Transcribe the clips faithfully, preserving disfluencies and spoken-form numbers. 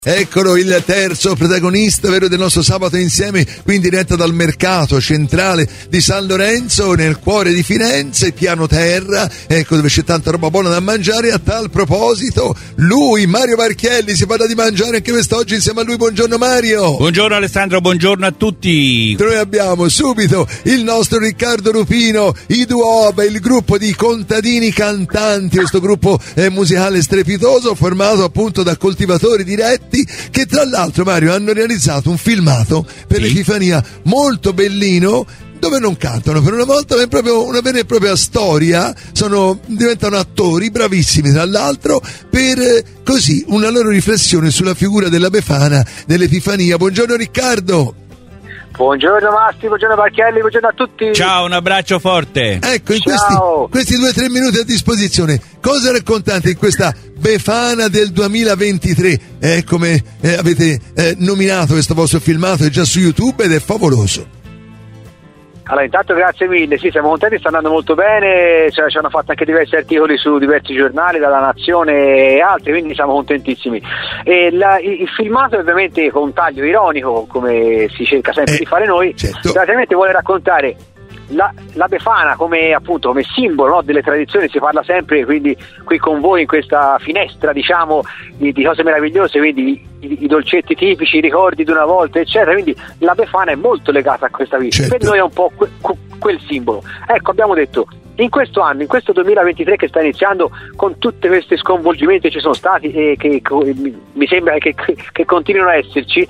Eccolo il terzo protagonista, vero, del nostro sabato insieme, qui in diretta dal mercato centrale di San Lorenzo, nel cuore di Firenze, piano terra, ecco dove c'è tanta roba buona da mangiare. A tal proposito, lui, Mario Marchielli, si parla di mangiare anche quest'oggi insieme a lui. Buongiorno Mario. Buongiorno Alessandro, buongiorno a tutti. Noi abbiamo subito il nostro Riccardo Rupino, i Duoba, il gruppo di contadini cantanti, questo gruppo eh, musicale strepitoso formato appunto da coltivatori diretti, che tra l'altro, Mario, hanno realizzato un filmato per sì. l'Epifania molto bellino, dove non cantano per una volta, ma è proprio una vera e propria storia. Sono, diventano attori bravissimi tra l'altro, per eh, così una loro riflessione sulla figura della Befana dell'Epifania. Buongiorno Riccardo. Buongiorno Masti, buongiorno Marchielli, buongiorno a tutti. Ciao, un abbraccio forte. Ecco, in questi, questi due o tre minuti a disposizione, cosa raccontate in questa Befana del duemilaventitré? Eh, come eh, avete eh, nominato questo vostro filmato, è già su YouTube ed è favoloso. Allora, intanto grazie mille, sì, siamo contenti, sta andando molto bene, cioè, ci hanno fatto anche diversi articoli su diversi giornali, dalla Nazione e altri, quindi siamo contentissimi. E la, il filmato ovviamente con un taglio ironico, come si cerca sempre eh, di fare noi, certo. praticamente vuole raccontare La, la Befana come appunto come simbolo, no, delle tradizioni. Si parla sempre, quindi qui con voi in questa finestra, diciamo, di, di cose meravigliose, quindi i, i dolcetti tipici, i ricordi di una volta, eccetera. Quindi la Befana è molto legata a questa vita, certo. Per noi è un po' que, que, quel simbolo. Ecco, abbiamo detto, in questo anno, in questo duemilaventitré che sta iniziando, con tutti questi sconvolgimenti che ci sono stati e che, che mi sembra che, che, che continuino a esserci,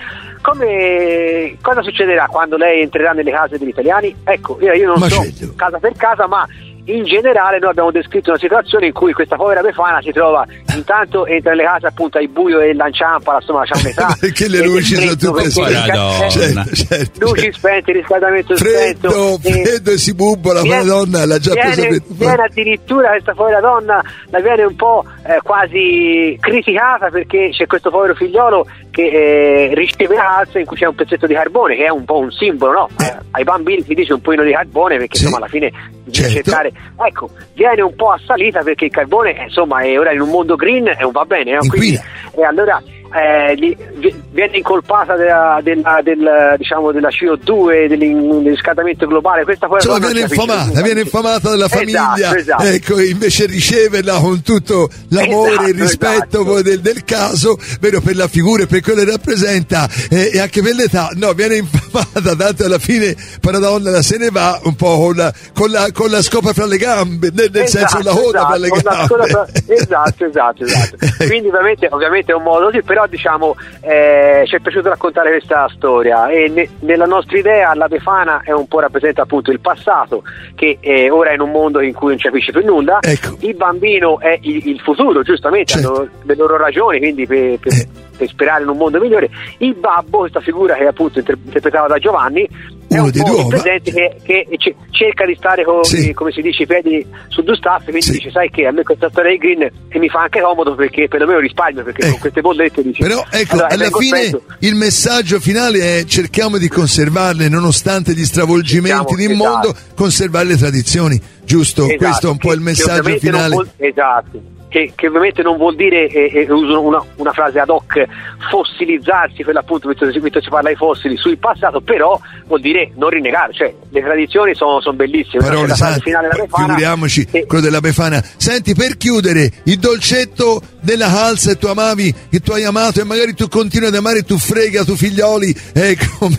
come cosa succederà quando lei entrerà nelle case degli italiani? Ecco, io, io non Macello. so casa per casa, ma in generale noi abbiamo descritto una situazione in cui questa povera Befana si trova, intanto entra nelle case appunto ai buio e lanciampa, insomma c'ha metà perché le luci sono tutte spente, certo, certo, luci certo. spente, riscaldamento freddo, spento, freddo e si bubbola, la donna l'ha già viene, preso. Viene addirittura questa povera donna, la viene un po' eh, quasi criticata perché c'è questo povero figliolo che eh, riceve la calza in cui c'è un pezzetto di carbone, che è un po' un simbolo, no? Eh, ai bambini si dice un pochino di carbone perché sì. insomma alla fine certo. cercare, ecco, viene un po' assalita perché il carbone insomma è ora in un mondo green e non va bene, no? Quindi, e allora eh, gli, viene incolpata della, della, del, diciamo della C O due, del riscaldamento globale. Questa poi cioè, viene infamata, viene infamata dalla famiglia, esatto, esatto. Ecco, invece riceverla con tutto l'amore esatto, e il rispetto esatto. del, del caso, vero, per la figura e per quello che rappresenta eh, e anche per l'età, no, viene infamata, tanto alla fine Paradonna se ne va un po' con la, con la, con la scopa fra le gambe, nel, nel esatto, senso la coda esatto, fra le gambe. Fra... esatto, esatto, esatto. Quindi ovviamente, ovviamente è un modo così, però diciamo eh, ci è piaciuto raccontare questa storia e ne, nella nostra idea la Befana è un po' rappresenta appunto il passato che eh, ora è in un mondo in cui non ci capisce più nulla, ecco. Il bambino è il, il futuro, giustamente, certo. Hanno le loro ragioni, quindi per, per, eh. per sperare in un mondo migliore. Il babbo, questa figura che è appunto interpretata da Giovanni, è uno un dei po' due il presente che, che c- cerca di stare con, sì. come si dice, i piedi su due staffe, quindi sì. dice, sai che a me questa storia di green e mi fa anche comodo perché perlomeno risparmio, perché ecco. con queste bollette dice, però ecco, allora, alla fine spento. Il messaggio finale è cerchiamo di conservarle nonostante gli stravolgimenti del esatto. mondo, conservare le tradizioni, giusto? Esatto. Questo è un po' che, il messaggio finale. Vuol, esatto. Che, che ovviamente non vuol dire, e, e uso una, una frase ad hoc, fossilizzarsi, per l'appunto, mentre si parla di fossili sul passato, però vuol dire non rinnegare, cioè le tradizioni sono, sono bellissime. Parole la sante, finale della Befana, figuriamoci e... quello della Befana. Senti, per chiudere, il dolcetto della calza che tu amavi, che tu hai amato e magari tu continui ad amare, tu frega tu figlioli, eh, come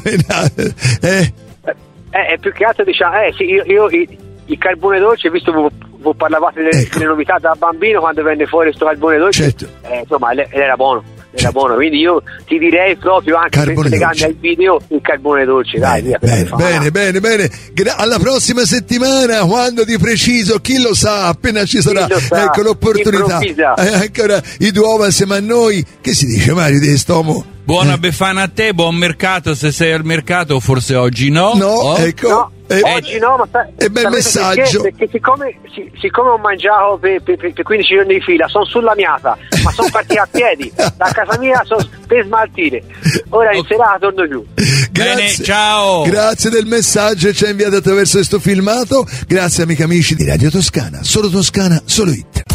eh. Eh, eh, più che altro diciamo, eh sì, io, io il, il carbone dolce, visto che voi parlavate delle, ecco. delle novità da bambino quando venne fuori questo carbone dolce, certo. eh, insomma era buono, era certo. buono, quindi io ti direi proprio anche carbone per legando al video il carbone dolce, bene, dai, via, bene, bene, bene, bene. Gra- alla prossima settimana, quando di preciso, chi lo sa, appena ci sarà sa, ecco l'opportunità, eh, ancora i Duoba insieme a noi. Che si dice, Mario di Stomo? Buona eh. Befana a te, buon mercato se sei al mercato, forse oggi no. No, oh? ecco. No. Eh, oggi no, ma sta, è bel messaggio perché, perché siccome, si, siccome ho mangiato per, per, per quindici giorni di fila, sono sulla miata, ma sono partito a piedi da casa mia so, per smaltire. Ora in okay. serata torno giù. Bene, grazie, ciao. Grazie del messaggio che ci ha inviato attraverso questo filmato. Grazie amici amici di Radio Toscana, solo Toscana, solo It.